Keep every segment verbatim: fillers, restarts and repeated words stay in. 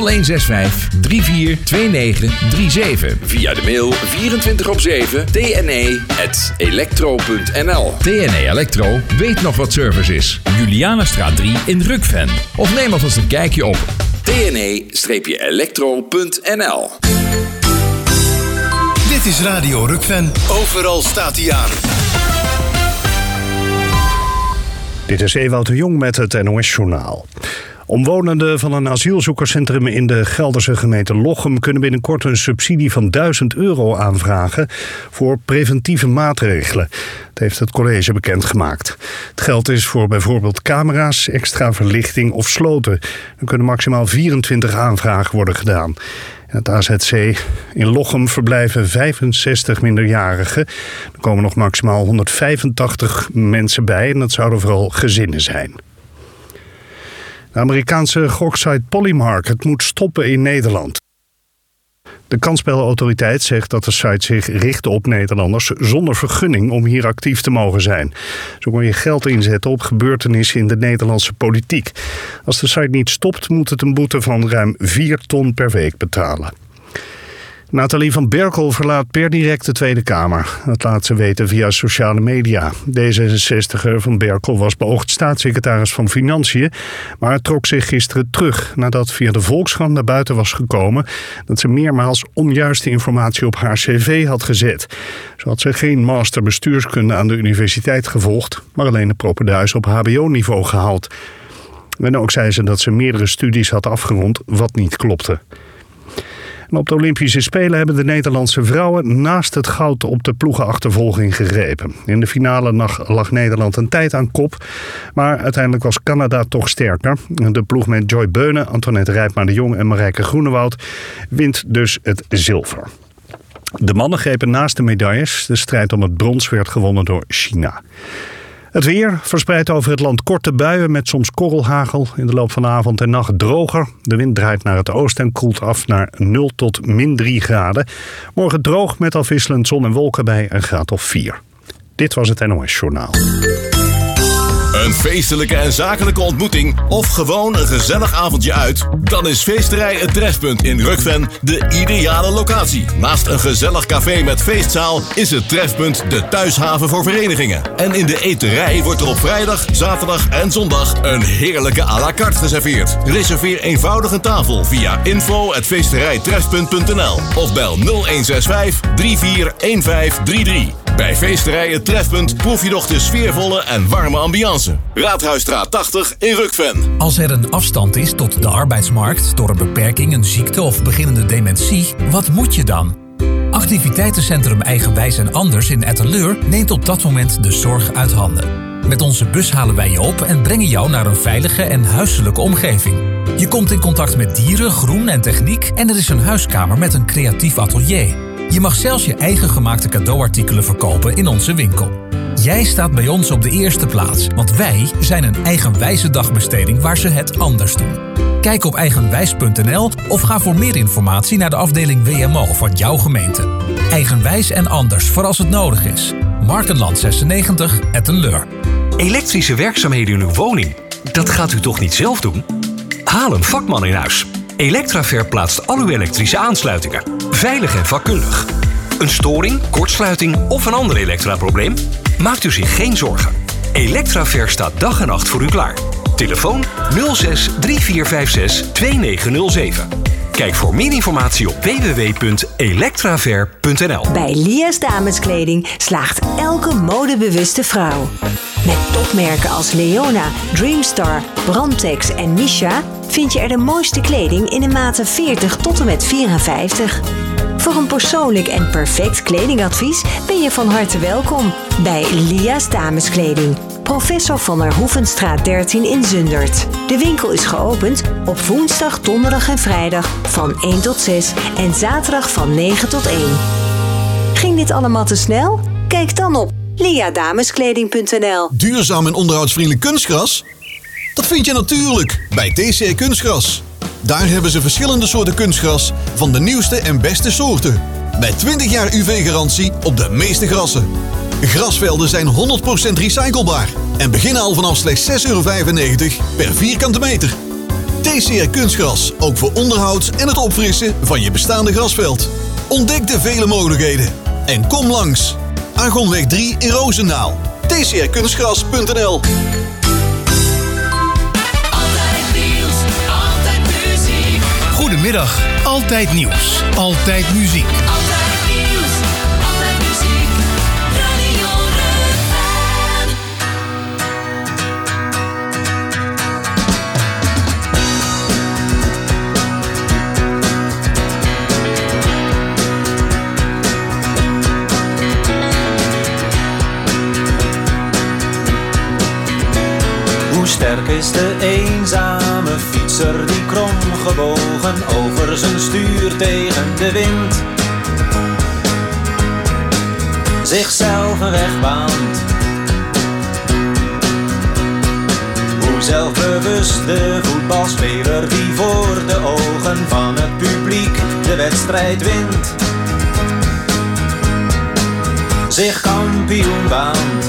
nul een zes vijf drie vier twee negen drie zeven. Via de mail vierentwintig op zeven t n e at electro punt n l. T N E Electro weet nog wat service is. Julianastraat drie in Rukven. Of neem alvast een kijkje op t n e electro punt n l. Dit is Radio Rukven. Overal staat hij aan. Dit is Ewout de Jong met het N O S-journaal. Omwonenden van een asielzoekerscentrum in de Gelderse gemeente Lochem kunnen binnenkort een subsidie van duizend euro aanvragen voor preventieve maatregelen. Dat heeft het college bekendgemaakt. Het geld is voor bijvoorbeeld camera's, extra verlichting of sloten. Er kunnen maximaal vierentwintig aanvragen worden gedaan. In het A Z C in Lochem verblijven vijfenzestig minderjarigen. Er komen nog maximaal honderdvijfentachtig mensen bij en dat zouden vooral gezinnen zijn. De Amerikaanse goksite Polymarket moet stoppen in Nederland. De kansspelautoriteit zegt dat de site zich richt op Nederlanders zonder vergunning om hier actief te mogen zijn. Zo kon je geld inzetten op gebeurtenissen in de Nederlandse politiek. Als de site niet stopt, moet het een boete van ruim vier ton per week betalen. Nathalie van Berkel verlaat per direct de Tweede Kamer. Dat laat ze weten via sociale media. D zesenzestiger van Berkel was beoogd staatssecretaris van Financiën, maar trok zich gisteren terug nadat via de Volkskrant naar buiten was gekomen dat ze meermaals onjuiste informatie op haar cv had gezet. Zo had ze geen master bestuurskunde aan de universiteit gevolgd, maar alleen een propedeuse op H B O-niveau gehaald. En ook zei ze dat ze meerdere studies had afgerond, wat niet klopte. En op de Olympische Spelen hebben de Nederlandse vrouwen naast het goud op de ploegenachtervolging gegrepen. In de finale lag, lag Nederland een tijd aan kop, maar uiteindelijk was Canada toch sterker. De ploeg met Joy Beunen, Antoinette Rijpma de Jong en Marijke Groenewoud wint dus het zilver. De mannen grepen naast de medailles. De strijd om het brons werd gewonnen door China. Het weer verspreidt over het land korte buien met soms korrelhagel. In de loop van de avond en nacht droger. De wind draait naar het oosten en koelt af naar nul tot min drie graden. Morgen droog met afwisselend zon en wolken bij een graad of vier. Dit was het N O S-journaal. Een feestelijke en zakelijke ontmoeting of gewoon een gezellig avondje uit? Dan is Feesterij Het Trefpunt in Rukven de ideale locatie. Naast een gezellig café met feestzaal is het Trefpunt de thuishaven voor verenigingen. En in de eterij wordt er op vrijdag, zaterdag en zondag een heerlijke à la carte geserveerd. Reserveer eenvoudig een tafel via info at feesterijtrefpunt punt n l of bel nul een zes vijf drie vier een vijf drie drie. Bij Feesterij Het Trefpunt proef je nog de sfeervolle en warme ambiance. Raadhuisstraat tachtig in Rukven. Als er een afstand is tot de arbeidsmarkt door een beperking, een ziekte of beginnende dementie, wat moet je dan? Activiteitencentrum Eigenwijs en Anders in Etteleur neemt op dat moment de zorg uit handen. Met onze bus halen wij je op en brengen jou naar een veilige en huiselijke omgeving. Je komt in contact met dieren, groen en techniek en er is een huiskamer met een creatief atelier. Je mag zelfs je eigen gemaakte cadeauartikelen verkopen in onze winkel. Jij staat bij ons op de eerste plaats, want wij zijn een eigenwijze dagbesteding waar ze het anders doen. Kijk op eigenwijs punt n l of ga voor meer informatie naar de afdeling W M O van jouw gemeente. Eigenwijs en Anders voor als het nodig is. Markenland zesennegentig, Etteleur. Elektrische werkzaamheden in uw woning, dat gaat u toch niet zelf doen? Haal een vakman in huis. Electraver plaatst al uw elektrische aansluitingen. Veilig en vakkundig. Een storing, kortsluiting of een ander elektraprobleem? Maakt u zich geen zorgen. Electraver staat dag en nacht voor u klaar. Telefoon nul zes drie vier vijf zes twee negen nul zeven. Kijk voor meer informatie op w w w punt electraver punt n l. Bij Lia's Dameskleding slaagt elke modebewuste vrouw. Met topmerken als Leona, Dreamstar, Brandtex en Misha vind je er de mooiste kleding in de maten veertig tot en met vierenvijftig. Voor een persoonlijk en perfect kledingadvies ben je van harte welkom bij Lia's Dameskleding. Professor van der Hoevenstraat dertien in Zundert. De winkel is geopend op woensdag, donderdag en vrijdag van één tot zes en zaterdag van negen tot één. Ging dit allemaal te snel? Kijk dan op lia dameskleding punt n l. Duurzaam en onderhoudsvriendelijk kunstgras? Dat vind je natuurlijk bij T C Kunstgras. Daar hebben ze verschillende soorten kunstgras van de nieuwste en beste soorten. Met twintig jaar U V-garantie op de meeste grassen. Grasvelden zijn honderd procent recyclebaar en beginnen al vanaf slechts zes euro vijfennegentig per vierkante meter. T C R Kunstgras, ook voor onderhoud en het opfrissen van je bestaande grasveld. Ontdek de vele mogelijkheden en kom langs. Argonweg drie in Roosendaal. T C R kunstgras punt n l. Goedemiddag, Altijd Nieuws, Altijd Muziek. Altijd nieuws, altijd muziek, Radio Ruggen. Hoe sterk is de eenzame fietser die kromgebogen over zijn stuur tegen de wind zichzelf een weg baant? Hoe zelfbewust de voetbalspeler die voor de ogen van het publiek de wedstrijd wint zich kampioen baant?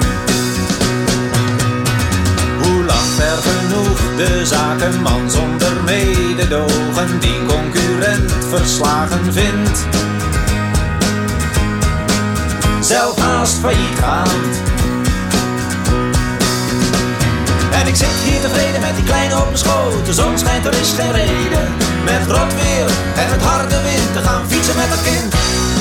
Ver genoeg de zakenman zonder mededogen die concurrent verslagen vindt, zelf haast failliet gaat. En ik zit hier tevreden met die kleine op mijn schoot. De zon schijnt, er is geen reden met rot weer en met harde wind te gaan fietsen met het kind.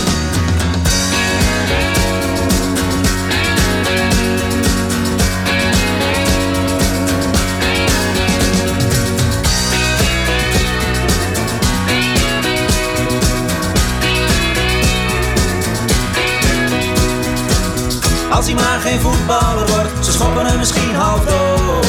Als hij maar geen voetballer wordt, ze schoppen hem misschien half dood.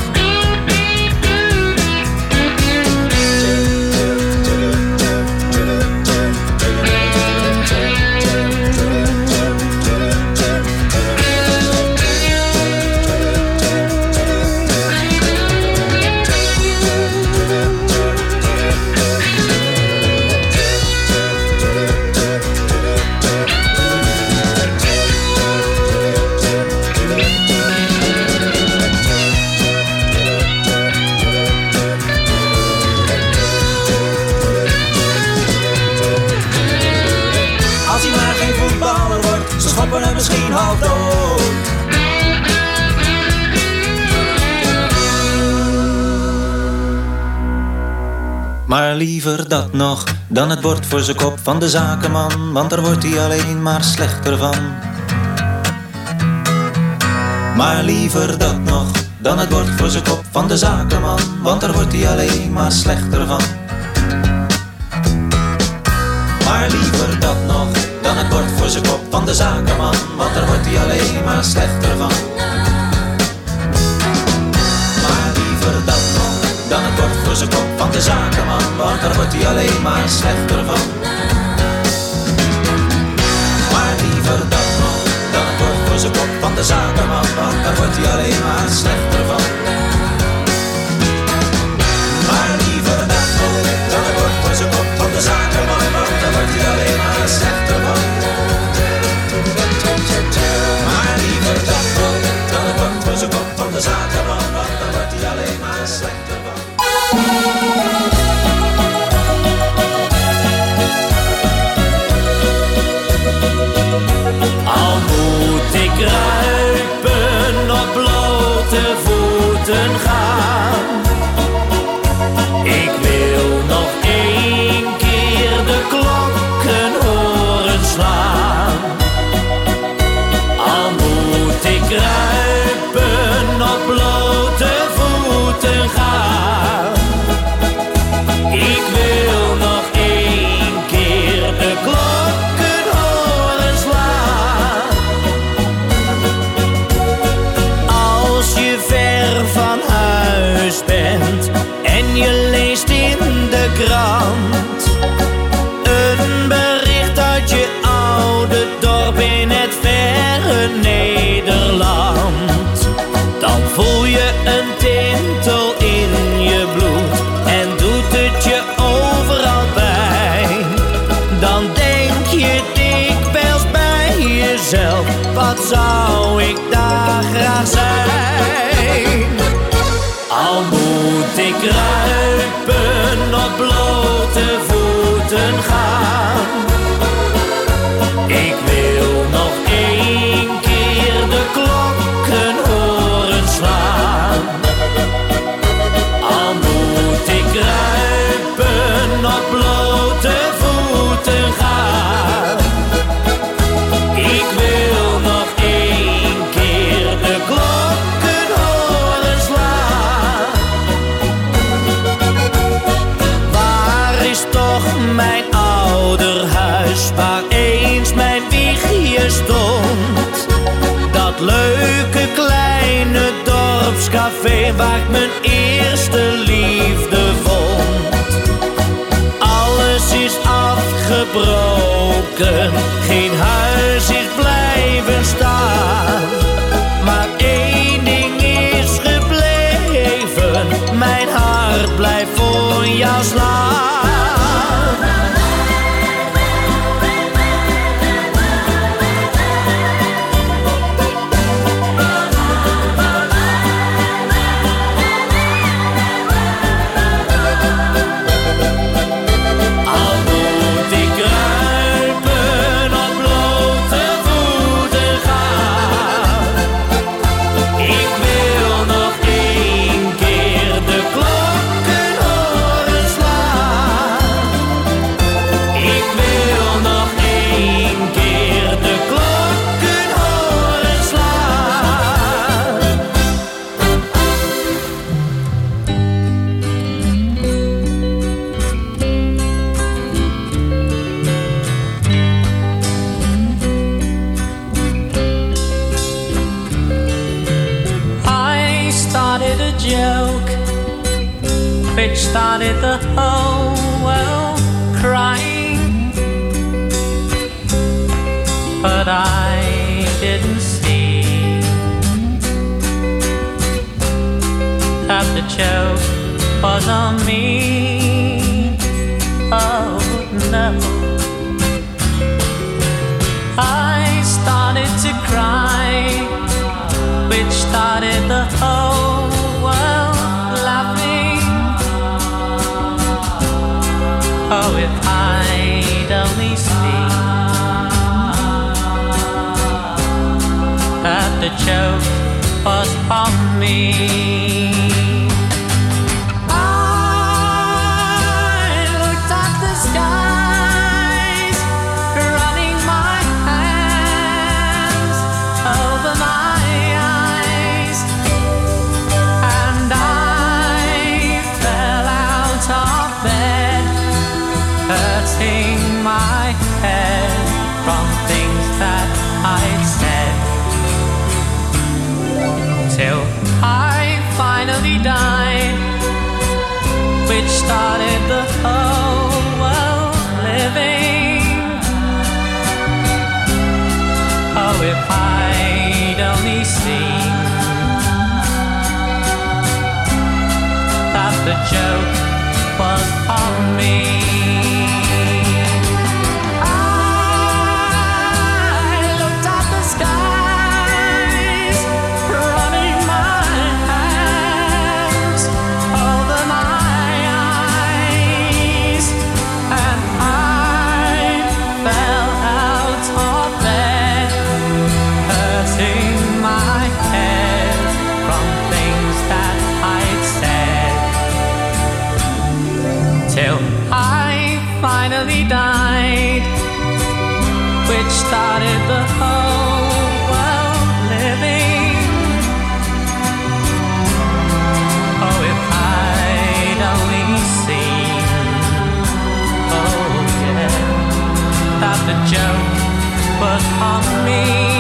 Misschien half dood. Maar liever dat nog dan het bord voor zijn kop van de zakenman, want daar wordt hij alleen maar slechter van. Maar liever dat nog dan het bord voor zijn kop van de zakenman, want daar wordt hij alleen maar slechter van. Maar liever dat nog dan het bord voor zijn kop van de zakenman, want daar wordt hij alleen maar slechter van. Maar liever dat nog dan het bord voor zijn kop van de zakenman, want daar wordt hij alleen maar slechter van. Maar liever dat nog dan het bord voor zijn kop van de zakenman, want daar wordt hij alleen maar slechter van. Maar liever dat nog dan het bord voor zijn kop van de zakenman, want daar wordt hij alleen maar slechter van. Maar liever dat nog dan het bord voor zijn kop van de zakenman, want daar wordt hij alleen maar slechter van. Al moet ik kruipen op blote voeten gaan, ik wil nog één keer de klokken horen slaan. Al moet ik kruipen op blote voeten gaan, ik wil nog één keer de klokken horen slaan. Als je ver van huis bent en je leest in de krant een bericht uit je oude dorp in het verre Nederland, dan voel je een tintel in je bloed en doet het je overal pijn. Dan denk je dikwijls bij jezelf, wat zou ik daar graag zijn. Al moet ik ruilen nog mijn ouderhuis, waar eens mijn wiegje stond. Dat leuke kleine dorpscafé waar ik mijn eerste liefde vond. Alles is afgebroken, geen huis is blijven staan. Maar één ding is gebleven, mijn hart blijft voor jou slaan. Which started the whole world crying, but I didn't see that the joke was on me. Oh no, I started to cry, which started the whole world laughing. Oh, if I'd only seen that the joke was on me. I looked at the skies, running my hands over my eyes, and I fell out of bed, hurting my head from things that I'd said, till I finally died, which started the whole world living. Oh, if I'd only seen that the joke was on me. Died, which started the whole world living. Oh, if I'd only seen, oh yeah, that the joke was on me.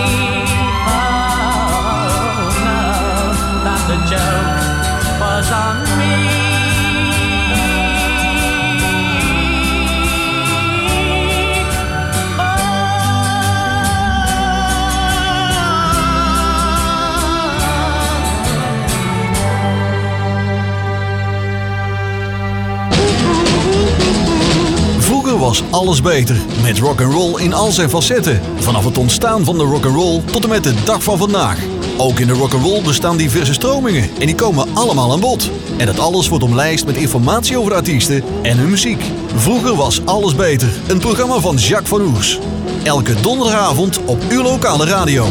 Oh no, that the joke was on me. Was alles beter, met rock'n'roll in al zijn facetten. Vanaf het ontstaan van de rock'n'roll tot en met de dag van vandaag. Ook in de rock'n'roll bestaan diverse stromingen en die komen allemaal aan bod. En dat alles wordt omlijst met informatie over de artiesten en hun muziek. Vroeger was alles beter, een programma van Jacques van Oers. Elke donderdagavond op uw lokale radio.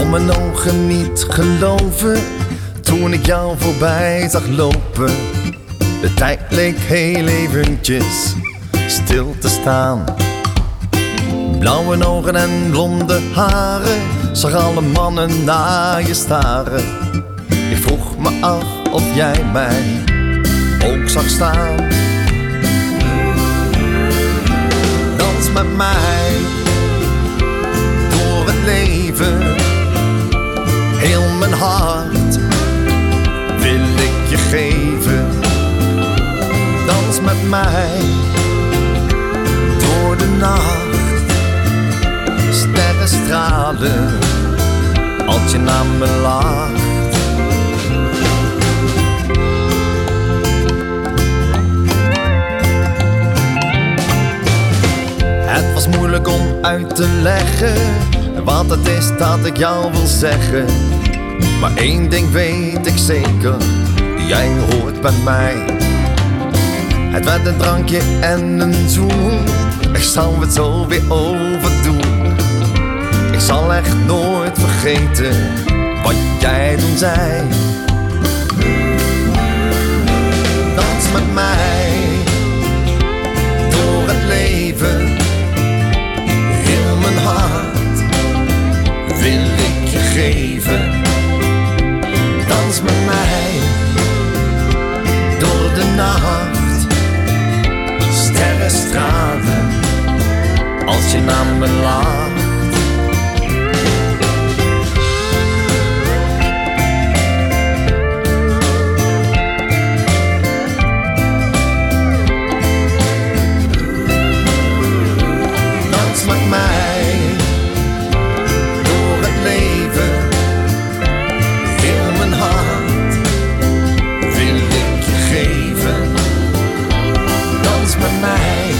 kon mijn ogen niet geloven toen ik jou voorbij zag lopen. De tijd leek heel eventjes stil te staan. Blauwe ogen en blonde haren, zag alle mannen naar je staren. Ik vroeg me af of jij mij ook zag staan. Dans met mij door het leven, heel mijn hart wil ik je geven. Dans met mij door de nacht, sterren stralen als je naar me lacht. Het was moeilijk om uit te leggen wat het is dat ik jou wil zeggen. Maar één ding weet ik zeker, jij hoort bij mij. Het werd een drankje en een zoen, ik zou het zo weer overdoen. Ik zal echt nooit vergeten wat jij toen zei. Dans met mij door het leven, heel mijn hart wil ik je geven. Dans met mij door de nacht, sterren stralen als je naar me lacht. Dans met mij door het leven, heel mijn hart wil ik je geven. Dans met mij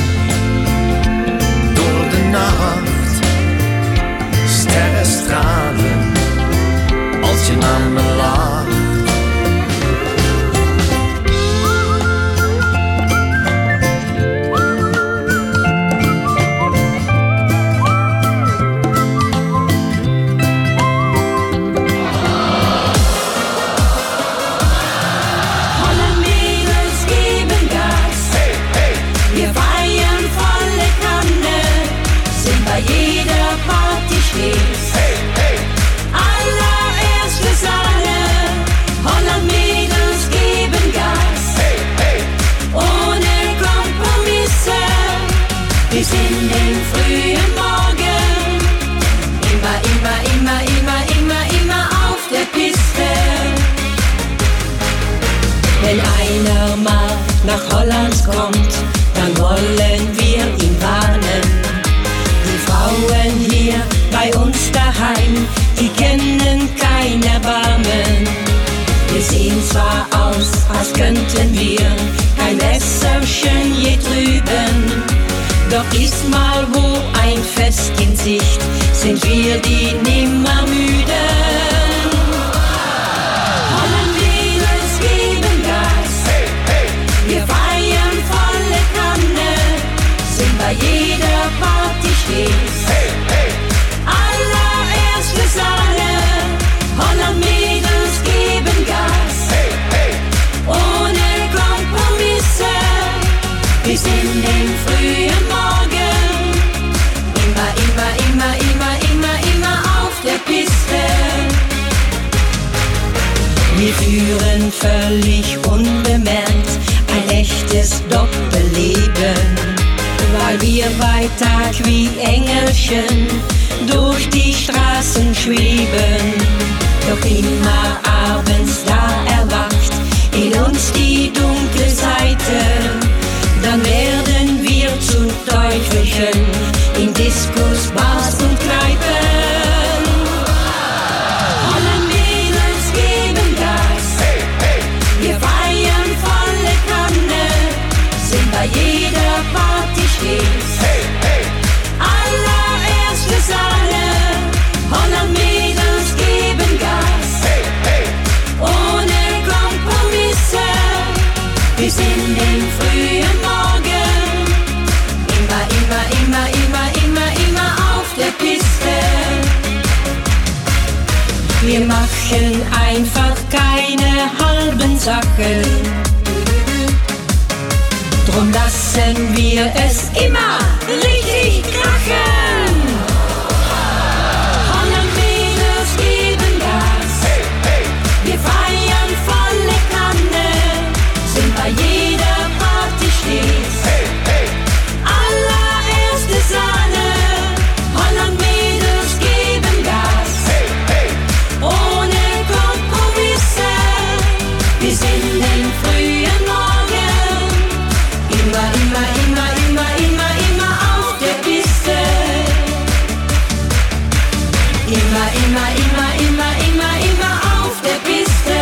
door de nacht, sterren stralen als je naar me lacht. Bis in den frühen Morgen, immer, immer, immer, immer, immer, immer auf der Piste. Wenn einer mal nach Holland kommt, dann wollen wir ihn warnen. Die Frauen hier bei uns daheim, die kennen kein Erbarmen. Wir sehen zwar aus, als könnten wir kein Wässerchen je trüben. Doch ist mal wo ein Fest in Sicht, sind wir die nimmer müden. Holland-Mädels geben Gas, hey, hey. Wir feiern volle Kanne, sind bei jeder Party stets, hey, hey. Allererste Sahne. Holland-Mädels geben Gas, hey, hey. Ohne Kompromisse, bis in den frühen Morgen, immer, immer, immer, immer, immer, immer auf der Piste. Wir führen völlig unbemerkt ein echtes Doppelleben, weil wir bei Tag wie Engelchen durch die Straßen schweben. Doch immer abends da erwacht in uns die dunkle Seite, dann werden wir zu Teufelchen in Diskos, Bars und Kneipen. Holland-Mädels geben Gas, hey, hey. Wir feiern volle Kanne, sind bei jeder Party stets, hey, hey. Allererste Sahne. Wir machen einfach keine halben Sachen. Drum lassen wir es immer richtig krachen. Holland-Mädels geben Gas. Hey, hey. Wir feiern volle Kanne, sind bei jeder Party stets. Hey, hey. Allererste Sahne. Holland-Mädels geben Gas. Hey, hey. Ohne Kompromisse. Wir sind den frühen Morgen. Immer, immer, immer, immer, immer, immer auf der Piste. Immer, immer, immer, immer, immer, immer auf der Piste.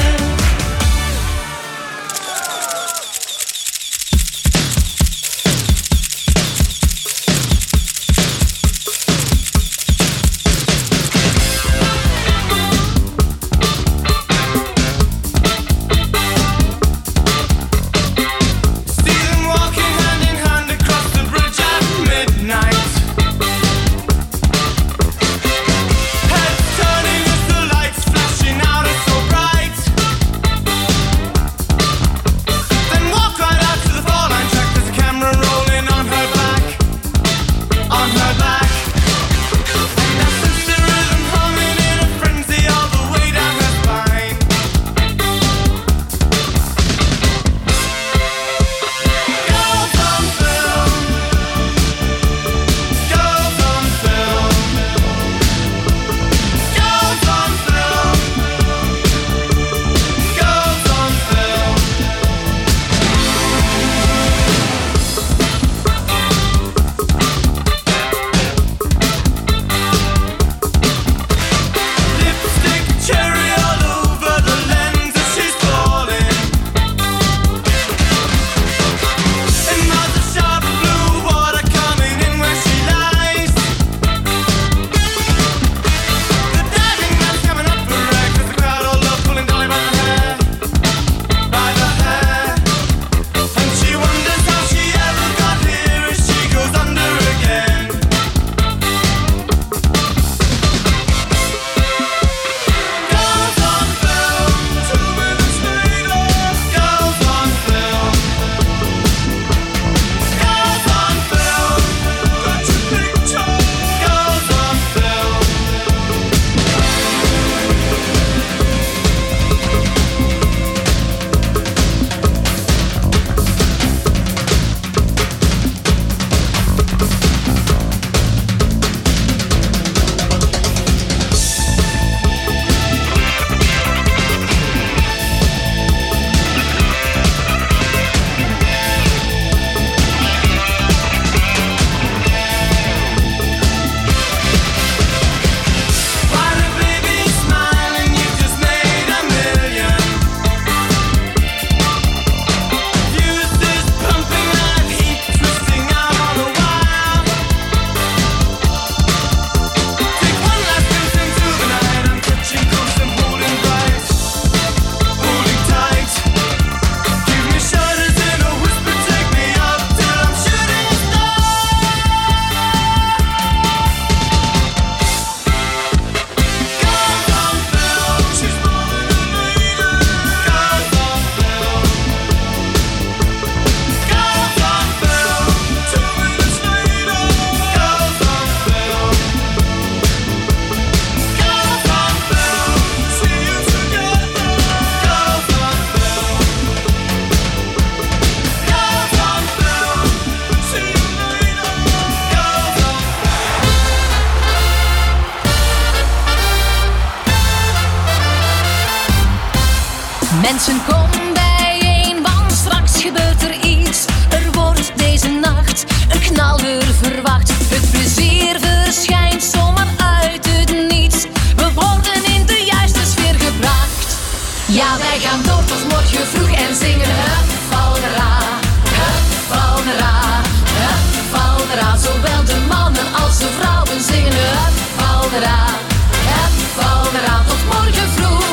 Mensen, kom bijeen, want straks gebeurt er iets. Er wordt deze nacht een knalder verwacht. Het plezier verschijnt zomaar uit het niets. We worden in de juiste sfeer gebracht. Ja, wij gaan door tot morgen vroeg en zingen hup, faldera, hup, faldera, hup, faldera. Zowel de mannen als de vrouwen zingen hup, faldera, hup, faldera. Tot morgen vroeg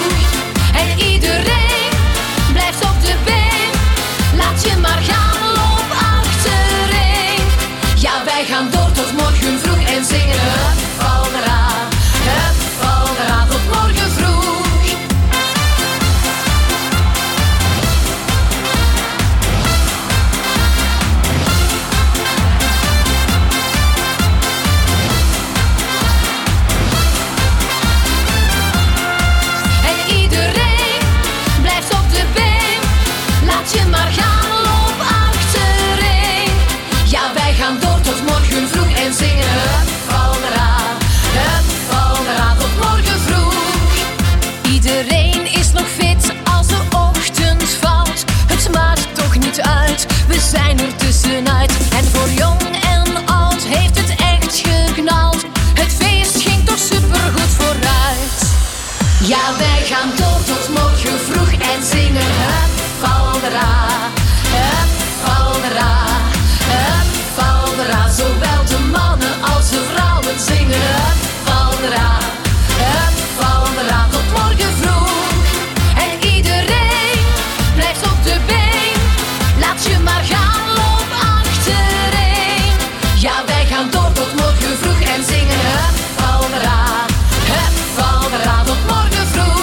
en iedereen blijft op de been. Laat je maar gaan, loop achtereen. Ja, wij gaan door tot morgen vroeg en zingen hup, faldera, hup, faldera. Tot morgen Valdera, hup, Valdera, hup, Valdera. Zowel de mannen als de vrouwen zingen hup, Valdera, hup, Valdera. Tot morgen vroeg en iedereen blijft op de been. Laat je maar gaan, loop achtereen. Ja, wij gaan door tot morgen vroeg en zingen hup, Valdera, hup, Valdera. Tot morgen vroeg.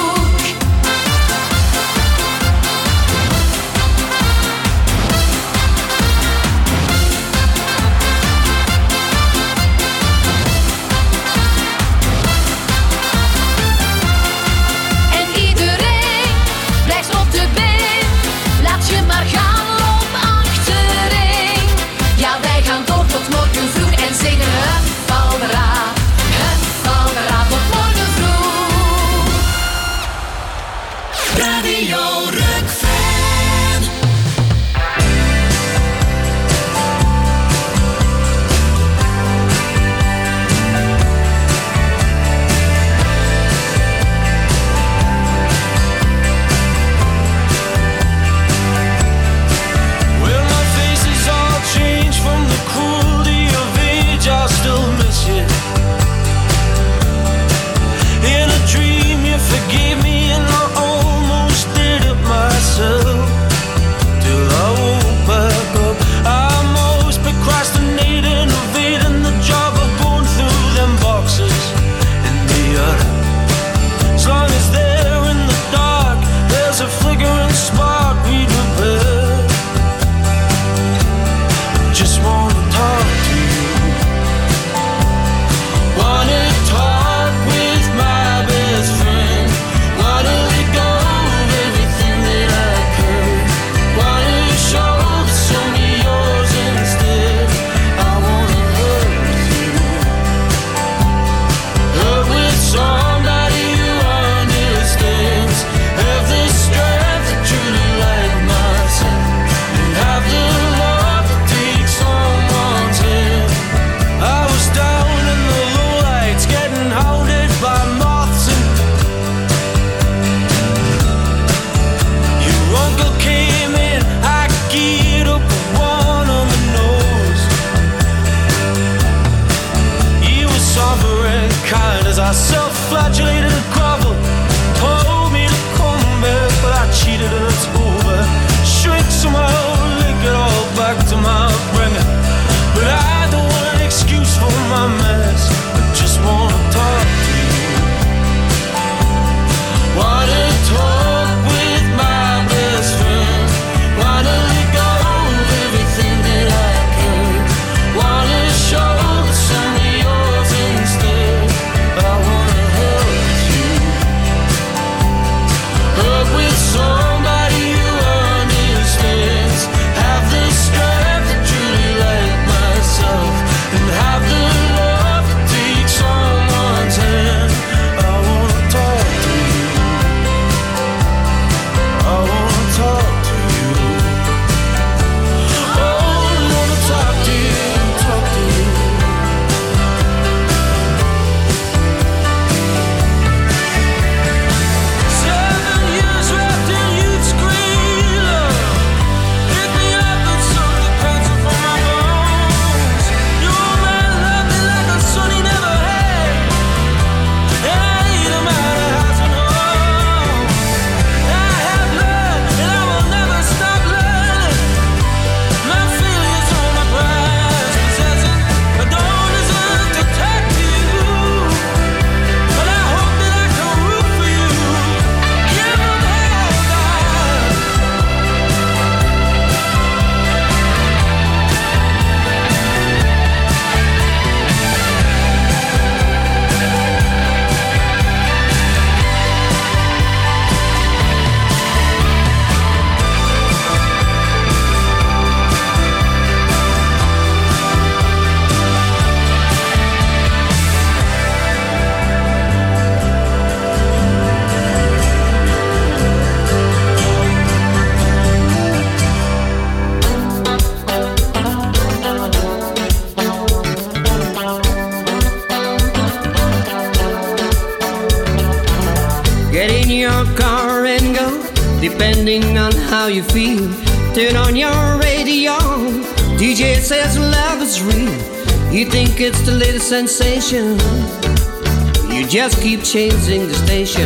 Get in your car and go depending on how you feel. Turn on your radio, D J says love is real. You think it's the latest sensation, you just keep changing the station.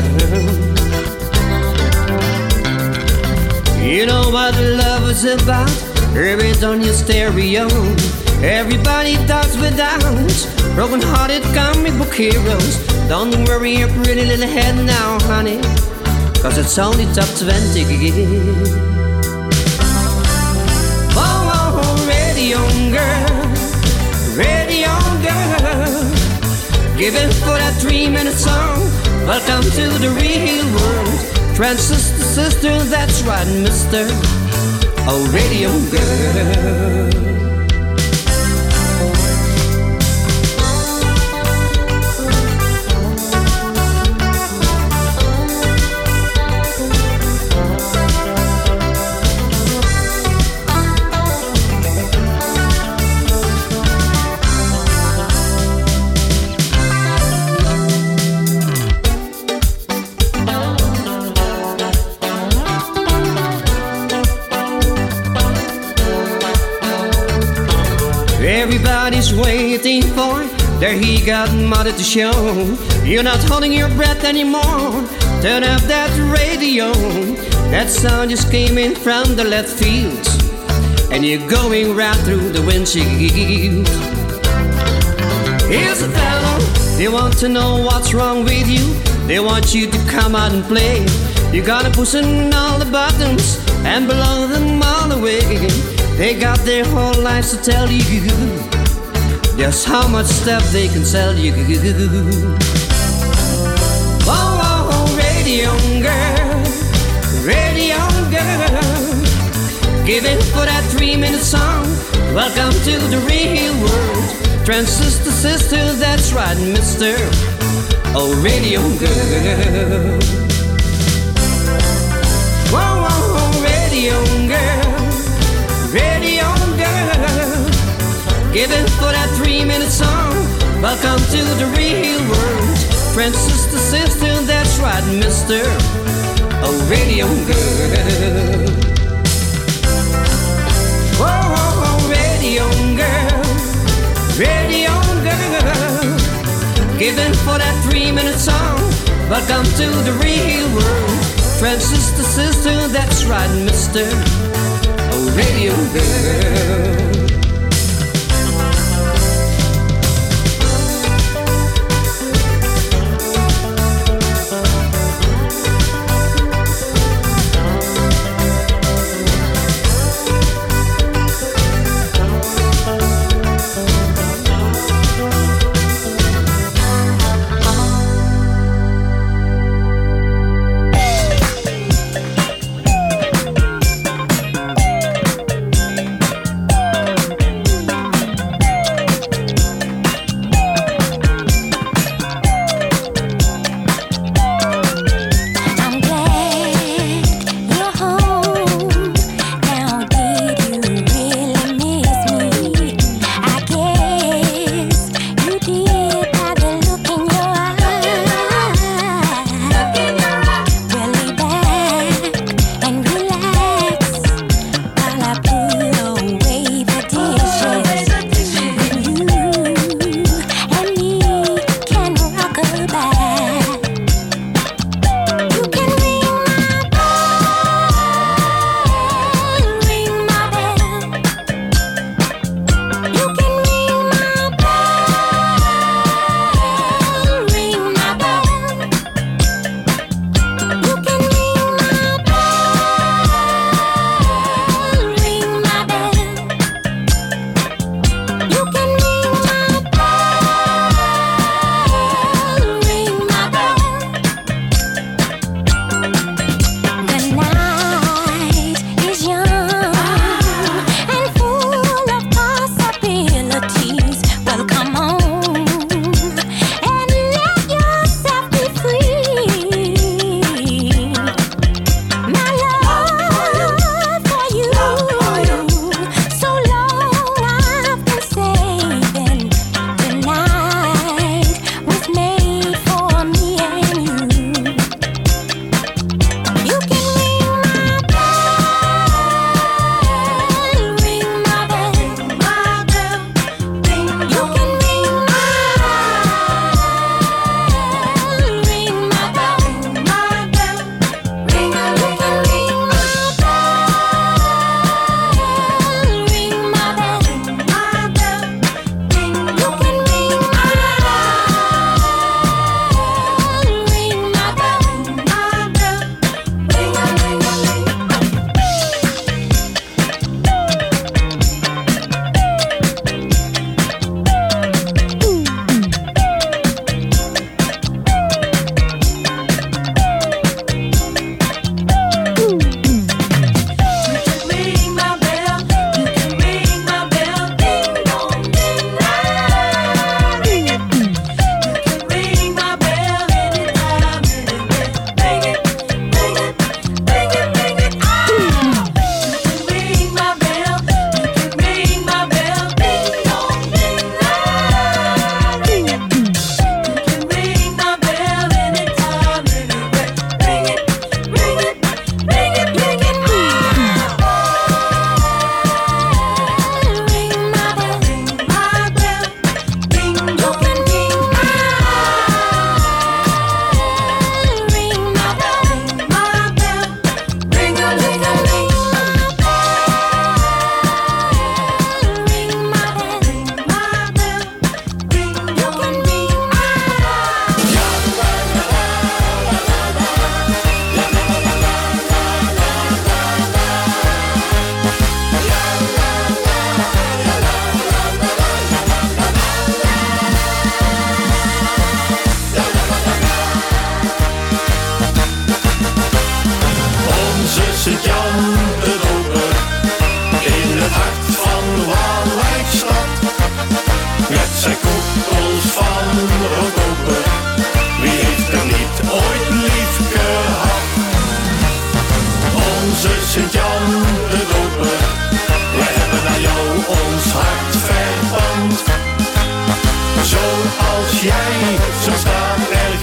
You know what love is about, hear it on your stereo. Everybody talks without broken-hearted comic book heroes. Don't worry your pretty little head now, honey, cause it's only top twenty. Oh, oh, oh, radio girl, radio girl, giving for that three-minute song. Welcome to the real world. Transistor sister, that's right, mister. Oh, radio girl. Everybody's waiting for their he got mother to show. You're not holding your breath anymore. Turn up that radio. That sound just came in from the left field, and you're going right through the windshield. Here's the fellow, they want to know what's wrong with you. They want you to come out and play. You gotta push in all the buttons and blow them all away. They got their whole lives to tell you just how much stuff they can sell you. Oh, oh, oh, radio girl, radio girl, giving for that three-minute song. Welcome to the real world. Transistor sister, that's right, mister. Oh, radio girl. Oh, oh, oh, radio girl, radio girl, giving for that three-minute song. Welcome to the real world. Transistor sister, that's right, mister. Oh, radio girl. Oh, oh, oh, radio girl, radio girl, giving for that three-minute song. Welcome to the real world. Transistor sister, that's right, mister. Oh, radio girl.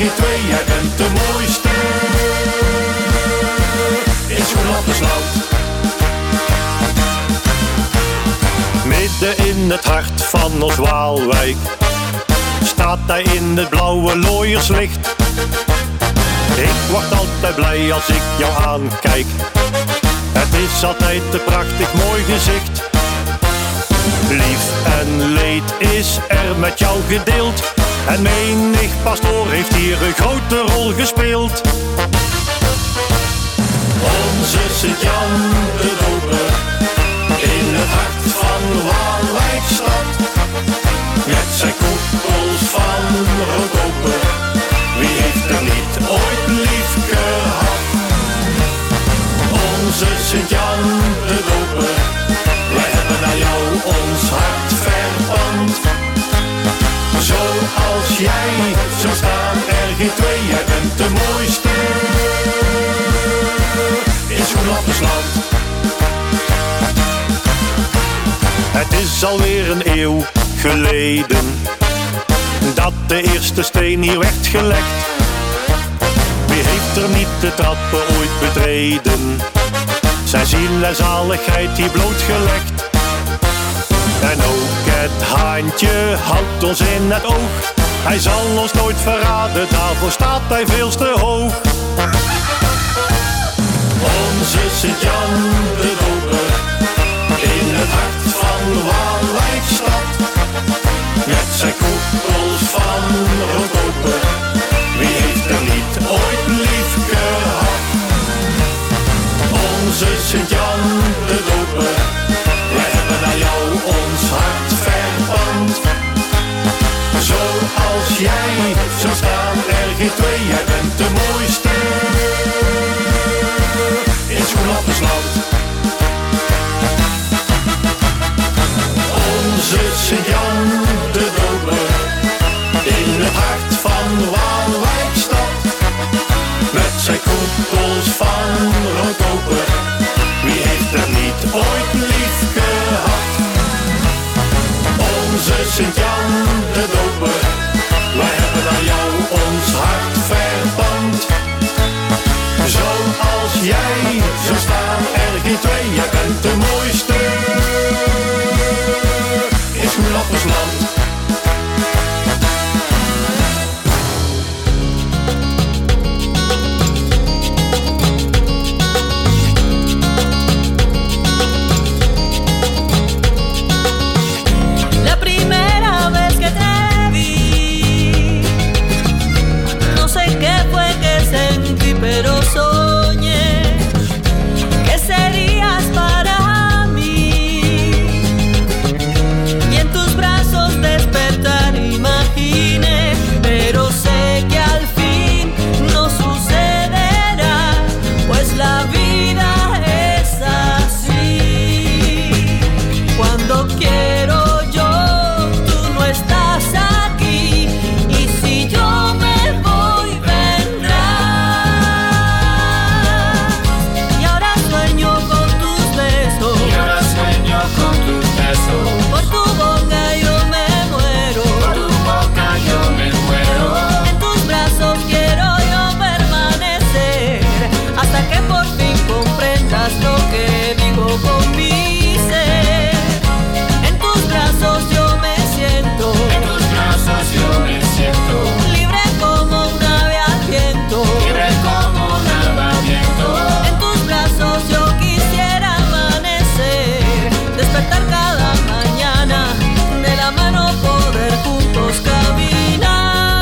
R G twee, jij bent de mooiste. In Schoenlappersland. Midden in het hart van ons Waalwijk staat hij in het blauwe looierslicht. Ik word altijd blij als ik jou aankijk. Het is altijd een prachtig mooi gezicht. Lief en leed is er met jou gedeeld. En menig pastoor heeft hier een grote rol gespeeld. Onze Sint-Jan de Doper in het hart van Waalwijkstad. Met zijn koepels van roodkoper, wie heeft er niet ooit lief gehad? Onze Sint-Jan de Doper, wij hebben naar jou ons hart verpand. Zoals jij, zo staan R G twee, jij bent de mooiste. In Schoenlappersland. Het is alweer een eeuw geleden dat de eerste steen hier werd gelegd. Wie heeft er niet de trappen ooit betreden? Zijn ziel en zaligheid hier blootgelegd. En ook het haantje houdt ons in het oog. Hij zal ons nooit verraden, daarvoor staat hij veel te hoog. Onze Sint-Jan de Doper in het hart van Waalwijkstad. Met zijn koepels van roodkoper, wie heeft er niet ooit lief gehad? Onze Sint-Jan de Doper, wij hebben naar jou ons hart verpand. Zoals jij, zo staan R G twee, jij bent de mooiste. In Schoenlappersland. Onze Sint-Jan de Doper in het hart van Waalwijkstad. Met zijn koepels van roodkoper, wie heeft er niet ooit lief gehad? Onze Sint-Jan de Doper, wij hebben aan jou ons hart verpand. Zoals jij, zo staan R G twee, jij bent de mooiste. In Schoenlappersland. La primera vez que te vi, no sé qué fue que sentí, pero soñé que serías para mí. Y en tus brazos despertar imaginé, pero sé que al fin no sucederá, pues la vida es así. Cuando quiero yo, tú no estás aquí, y si yo me voy, vendrás. Y ahora sueño con tus besos, y ahora sueño con tus besos. Por tu boca yo me muero, por tu boca yo me muero. En tus brazos quiero yo permanecer, hasta que por fin comprendas lo que digo con mi ser. En tus brazos yo me siento, en tus brazos yo me siento libre como un ave al viento, libre como un ave al viento. En tus brazos yo quisiera amanecer, despertar cada mañana, de la mano poder juntos caminar.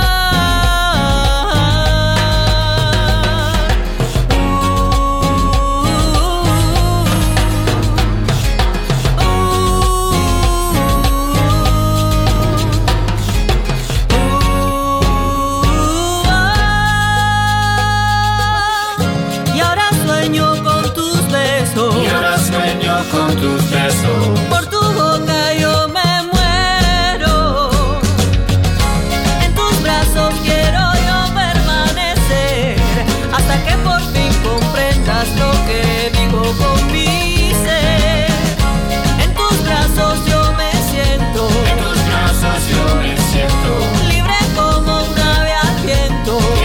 Y ahora sueño con tus besos, y ahora sueño con tus besos. Por tu boca yo me muero, en tus brazos quiero yo permanecer, hasta que por fin comprendas lo que digo con mi ser. En tus brazos yo me siento, en tus brazos yo me siento libre como un ave al viento,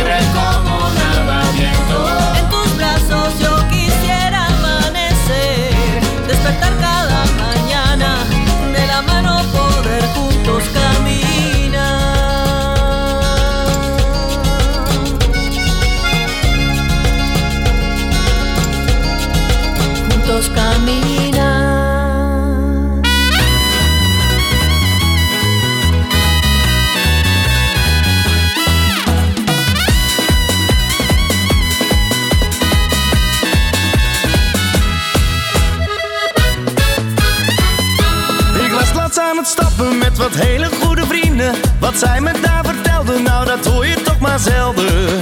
wat zij me daar vertelde, nou dat hoor je toch maar zelden.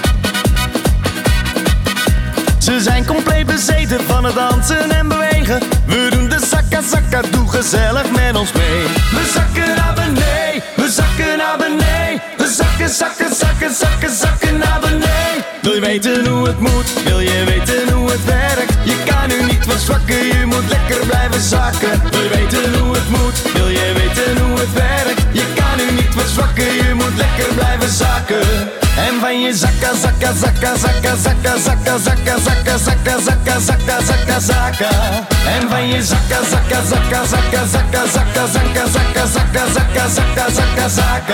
Ze zijn compleet bezeten van het dansen en bewegen. We doen de zakka zakka, doe gezellig met ons mee. We zakken naar beneden, we zakken naar beneden. We zakken, zakken, zakken, zakken, zakken naar beneden. Wil je weten hoe het moet? Wil je weten hoe het werkt? Je kan nu niet verzwakken, je moet lekker blijven zakken. Wil je weten hoe het moet? Wil je weten hoe het werkt? Je kan nu niet verzwakken, je moet lekker blijven zakken. En van je zakka, zakka, zakka, zakka, zakka, zakka, zakka, zakka, zakka, zakka, zakka, zakka, zakka. En van je zakka, zakka, zakka, zakka, zakka, zakka, zakka, zakka, zakka, zakka, zakka, zakka, zakka.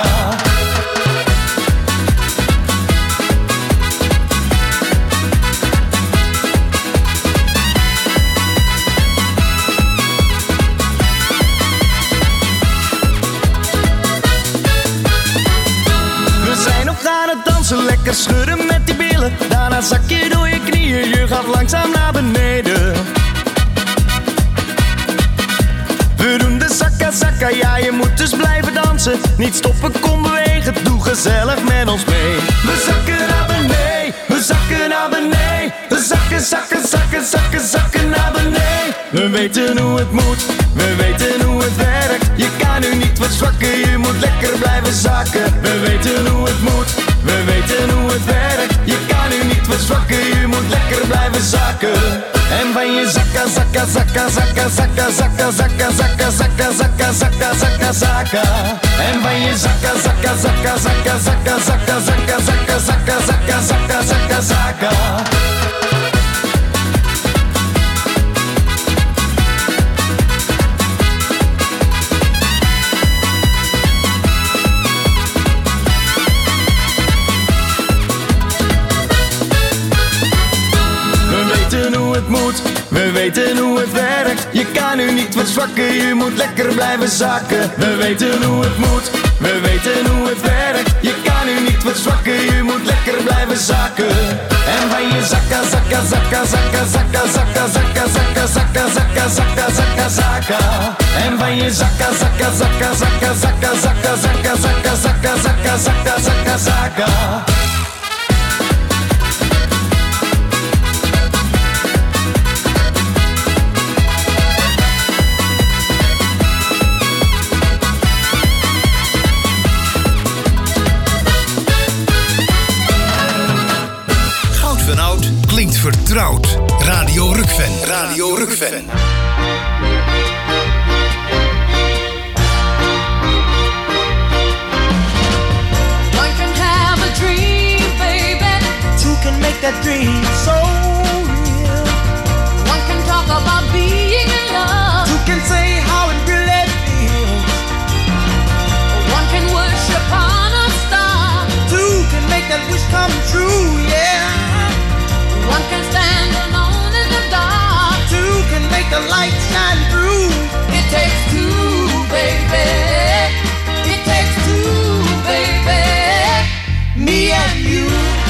Lekker schudden met die billen, daarna zak je door je knieën, je gaat langzaam naar beneden. We doen de zakka zakka, ja je moet dus blijven dansen. Niet stoppen, kom bewegen, doe gezellig met ons mee. We zakken naar beneden, we zakken naar beneden. We zakken, zakken, zakken, zakken, zakken naar beneden. We weten hoe het moet, we weten hoe het werkt. Je kan nu niet verzwakken, je moet lekker blijven zakken. We weten hoe het moet, we weten hoe het werkt. Je kan nu niet verzwakken, je moet lekker blijven zakken. En van je zakka, zakka, zakka, zakka, zakka, zakka, zakka, zakka, zakka, zakka, zakka, zakka, zakka. En van je zakka, zakka, zakka, zakka, zakka, zakka, zakka, zakka, zakka, zakka, zakka, zakka, zakka. We weten hoe het werkt, je kan nu niet verzwakken, je moet lekker blijven zakken. We weten hoe het moet, we weten hoe het werkt, je kan nu niet verzwakken, je moet lekker blijven zakken. En van je zakka, zakka, zakka, zakka, zakka, zakka, zakka, zakka, zakka, zakka, zakka, zakka, zakka. En van je zakka, zakka, zakka, zakka, zakka, zakka, zakka, zakka, zakka, zakka, zakka, zakka, zakka. Klinkt vertrouwd. Radio Rukven. Radio Rukven. One can have a dream, baby. Two can make that dream so real. One can talk about being in love. Two can say how it really feels. One can worship on a star. Two can make that wish come true, yeah. One can stand alone in the dark. Two can make the light shine through. It takes two, baby. It takes two, baby. Me and you.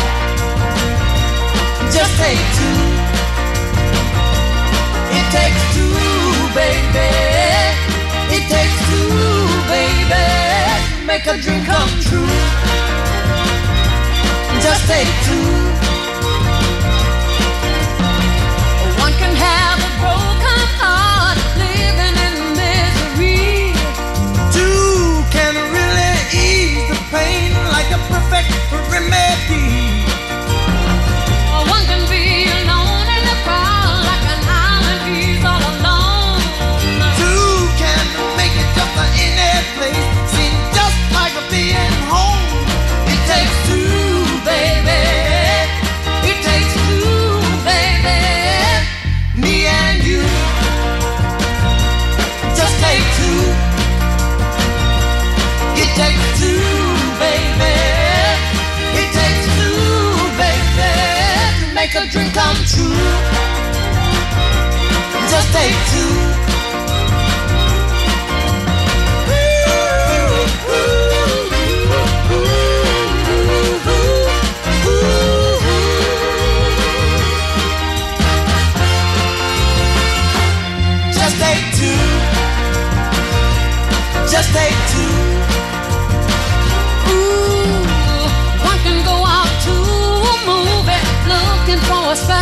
Just take two. It takes two, baby. It takes two, baby. Make a dream come true. Just take two. Have a broken heart, living in misery. Two can really ease the pain like a perfect remedy. One can be alone in the crowd like an island, he's all alone. Two can make it just like any place, seem just like a being home. It takes two, baby. It takes two, baby. Me and you. Just take two. It takes two, baby. It takes two, baby, to make a dream come true. Just take two. Just take two. Just take two.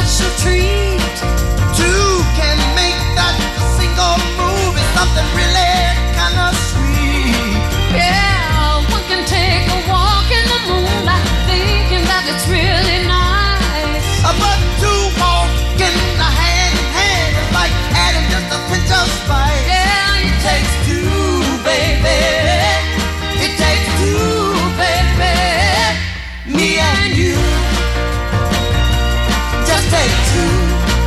special treat. Two can make that single move. It's something really kind of sweet. Yeah, one can take a walk in the moonlight, thinking that it's really nice. But two walking hand in hand is like adding just a pinch of spice. Yeah, it takes two, baby. It takes two, baby. Me and you. Just take two.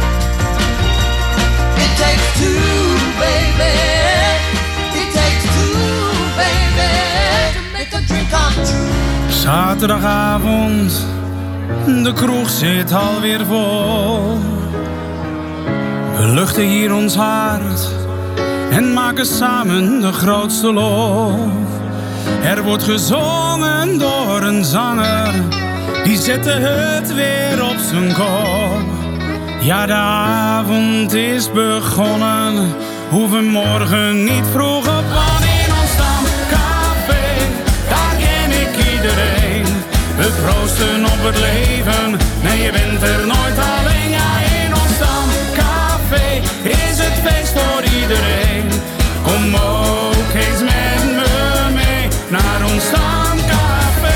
It takes two, baby. It takes two, baby. To make a dream come true. Zaterdagavond, de kroeg zit alweer vol. We luchten hier ons hart en maken samen de grootste lof. Er wordt gezongen door een zanger, die zette het weer op zijn kop. Ja, de avond is begonnen, hoeven morgen niet vroeg op. Want in ons stamcafé, daar ken ik iedereen. We proosten op het leven, nee je bent er nooit alleen. Ja, in ons stamcafé is het feest voor iedereen. Kom ook eens met me mee naar ons stamcafé.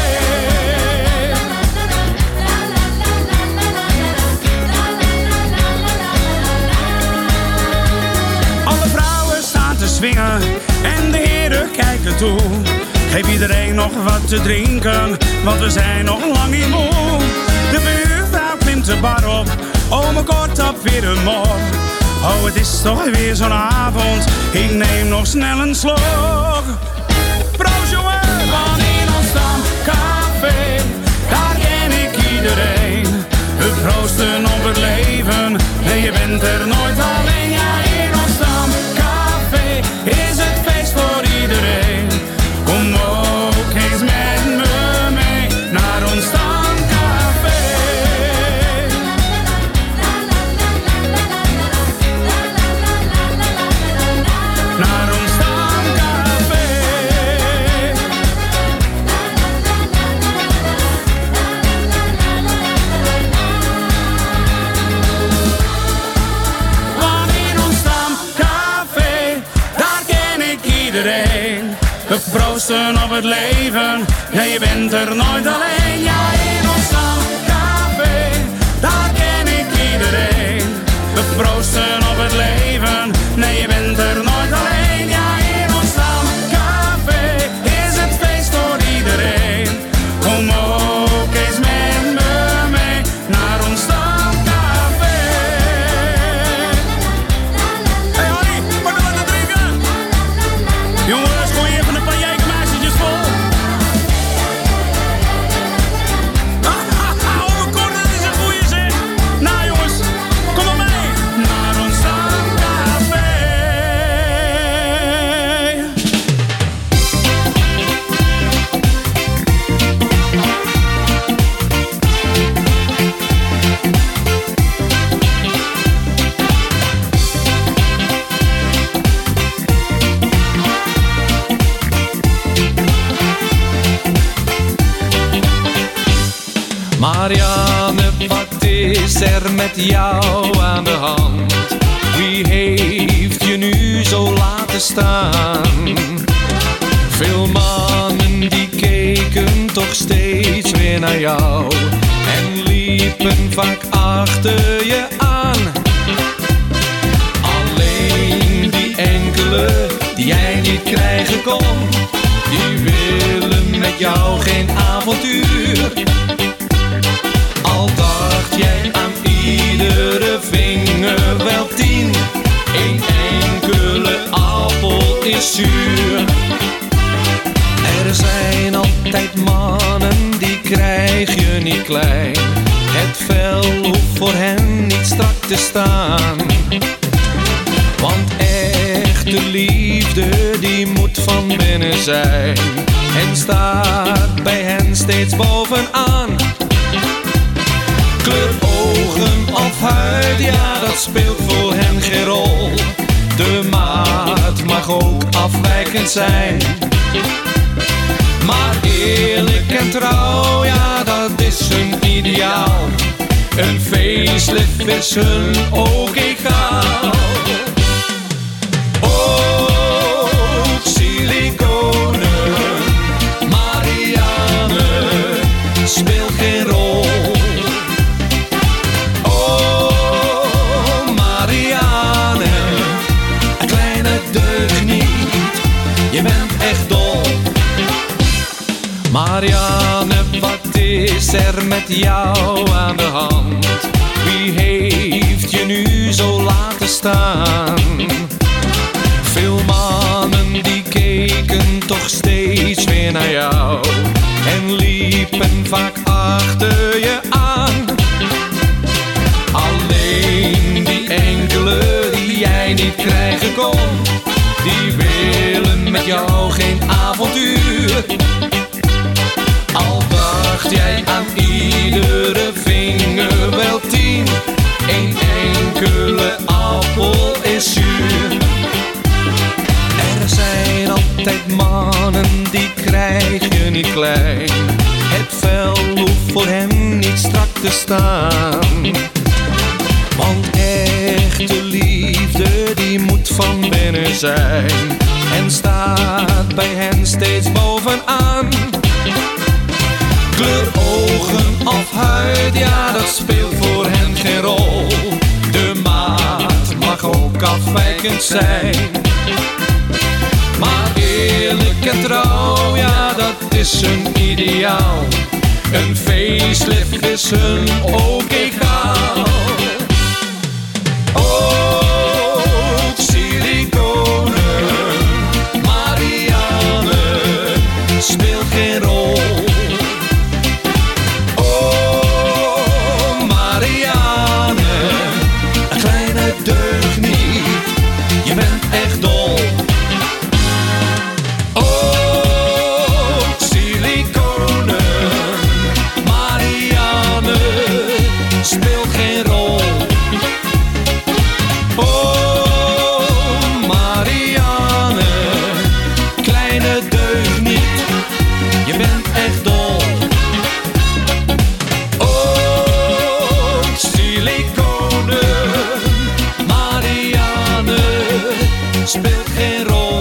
Alle vrouwen staan te swingen en de heren kijken toe. Geef iedereen nog wat te drinken, want we zijn nog lang niet moe. De buurvrouw klimt de bar op, ome kort op weer een mop. Oh, het is toch weer zo'n avond, ik neem nog snel een slok. Proost jongen, van in ons stamcafé, daar ken ik iedereen. We proosten op het leven, nee je bent er nooit alleen. Ja, in ons stamcafé is het feest voor iedereen. Kom ook eens met me mee naar ons stamcafé. Naar ons stamcafé. Want in ons stamcafé, daar ken ik iedereen. We proosten op het leven, ja je bent er nooit alleen. Ja, in ons stamcafé, daar ken ik iedereen. We proosten op het leven, nee je bent er nooit alleen. Ja, in ons stamcafé is het feest voor iedereen. Kom ook eens met me mee naar ons stamcafé. Hey Harry, wat wil je drinken? Jongens, gooi even een paar jeikmeisjes vol. Oude kort, dat is een goeie zeg. Nou jongens, kom maar mee naar ons stamcafé. Marianne, wat is er met jou aan de hand? Wie heeft je nu zo laten staan? Veel mannen die keken toch steeds weer naar jou en liepen vaak achter je aan. Alleen die enkele die jij niet krijgen kon, die willen met jou geen avontuur. Al dacht jij aan iedere vinger wel tien, één enkele appel is zuur. Er zijn altijd mannen die krijg je niet klein, het vel hoeft voor hen niet strak te staan. Want echte liefde die moet van binnen zijn en staat bij hen steeds bovenaan. Kleur ogen of huid, ja dat speelt voor hen geen rol. De maat mag ook afwijkend zijn. Maar eerlijk en trouw, ja dat is hun ideaal. Een feest facelift is hun ook egaal. Ook siliconen, Marianne speelt geen rol. Oh, Marianne, een kleine deugniet, je bent echt dol. Marianne, wat is er met jou aan de hand? Wie heeft je nu zo laten staan? Veel mannen die keken toch steeds weer naar jou en liepen vaak achter je aan. Alleen die enkele die jij niet krijgen kon, die willen met jou geen avontuur. Al dacht jij aan iedere vinger wel tien, één enkele appel is zuur. Er zijn altijd mannen die krijg je niet klein, het vel hoeft voor hen niet strak te staan. Want echte liefde die moet van binnen zijn en staat bij hen steeds bovenaan. Kleur, ogen of huid, ja dat speelt voor hen geen rol. De maat mag ook afwijkend zijn, maar eerlijk en trouw, ja dat is hun ideaal. Een facelift is hun ook egaal. Ook siliconen, Marianne speelt geen rol. Oh, Marianne, een kleine deugniet, je bent echt dol. Ook siliconen, Marianne speelt geen rol. Oh, Marianne, kleine deugniet, je bent echt dol. Ook siliconen, Marianne speelt geen rol.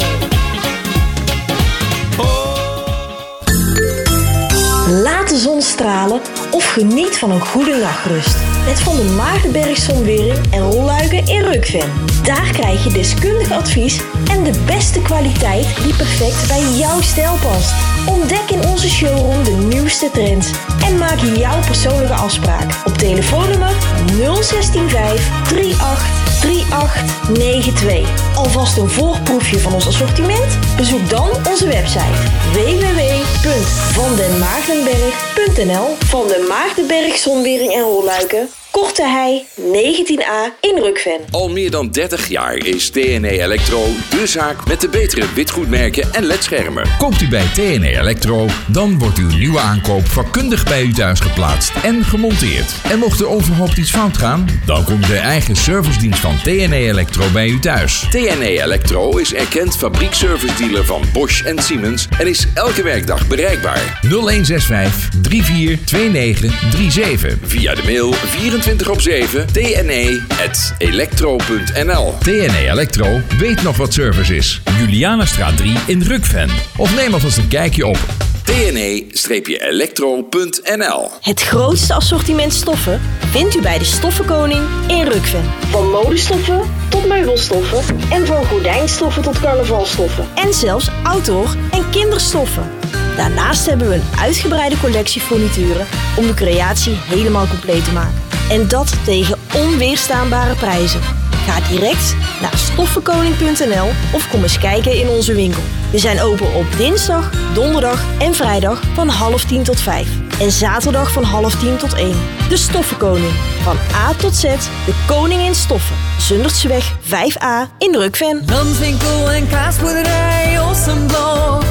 Laat de zon stralen of geniet van een goede nachtrust. Met Van der Maagdenberg Zonwering en Rolluiken in Rukven. Daar krijg je deskundig advies en de beste kwaliteit die perfect bij jouw stijl past. Ontdek in onze showroom de nieuwste trends en maak jouw persoonlijke afspraak op telefoonnummer nul zestien vijf drieëntachtig drieëntachtig negenentwintig. Alvast een voorproefje van ons assortiment? Bezoek dan onze website w w w punt van den maagdenberg punt n l. Van den Maagdenberg Zonwering en Rolluiken, Korte Hei negentien a in Rukven. Al meer dan dertig jaar is T N E Electro de zaak met de betere witgoedmerken en ledschermen. Koopt u bij T N E Electro, dan wordt uw nieuwe aankoop vakkundig bij u thuis geplaatst en gemonteerd. En mocht er onverhoopt iets fout gaan, dan komt de eigen servicedienst van T N E Electro bij u thuis. T N E Electro is erkend fabriekservice dealer van Bosch en Siemens en is elke werkdag bereikbaar. nul een zes vijf drie vier twee negen drie zeven. Via de mail vierentwintig op zeven t n e punt electro punt n l. T N E Electro weet nog wat service is. Julianastraat drie in Rukven. Of neem alvast een kijkje op t n e electro punt n l. Het grootste assortiment stoffen vindt u bij de Stoffenkoning in Rukven. Van modestoffen tot meubelstoffen en van gordijnstoffen tot carnavalstoffen. En zelfs outdoor en kinderstoffen. Daarnaast hebben we een uitgebreide collectie furnituren om de creatie helemaal compleet te maken. En dat tegen onweerstaanbare prijzen. Ga direct naar stoffenkoning punt n l of kom eens kijken in onze winkel. We zijn open op dinsdag, donderdag en vrijdag van half tien tot vijf. En zaterdag van half tien tot één. De Stoffenkoning. Van A tot Z, de koning in stoffen. Zundertseweg vijf a in Rukven. Landwinkel en kaasboerderij Ossenblok.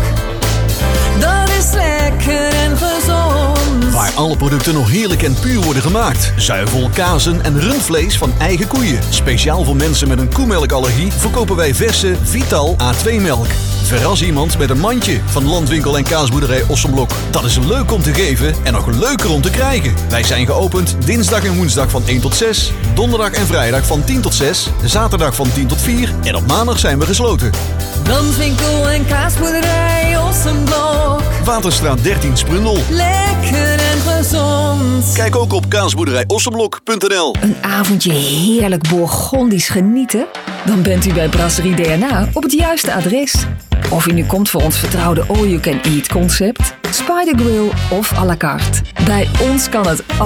Dat is lekker en gezond. Waar alle producten nog heerlijk en puur worden gemaakt. Zuivel, kazen en rundvlees van eigen koeien. Speciaal voor mensen met een koemelkallergie verkopen wij verse Vital A twee melk. Verras iemand met een mandje van Landwinkel en Kaasboerderij Ossenblok. Dat is leuk om te geven en nog leuker om te krijgen. Wij zijn geopend dinsdag en woensdag van één tot zes, donderdag en vrijdag van tien tot zes, zaterdag van tien tot vier en op maandag zijn we gesloten. Landwinkel en Kaasboerderij Ossenblok. Waterstraat dertien Sprundel. Lekker en gezond. Kijk ook op kaasboerderij ossenblok punt n l. Een avondje heerlijk Bourgondisch genieten? Dan bent u bij Brasserie D N A op het juiste adres. Of u nu komt voor ons vertrouwde all-you-can-eat concept, Spider Grill of à la carte. Bij ons kan het